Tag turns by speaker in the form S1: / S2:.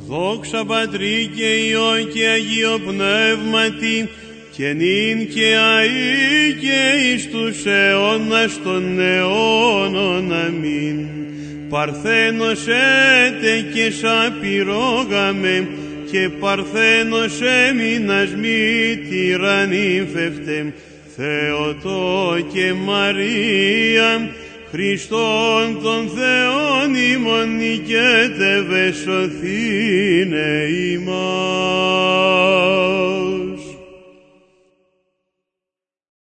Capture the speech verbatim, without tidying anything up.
S1: Δόξα Πατρί και Υιό και Αγίο Πνεύματι, και νυν και αεί και εις τους αιώνας των αιώνων. Αμήν. Παρθένος έτε και σαπυρόγαμε, και παρθένος έμεινας μη τυραννήφευτε. Θεοτό και Μαρία, Χριστόν των Θεών ημών νικέτευε, σωθήνε ημάς.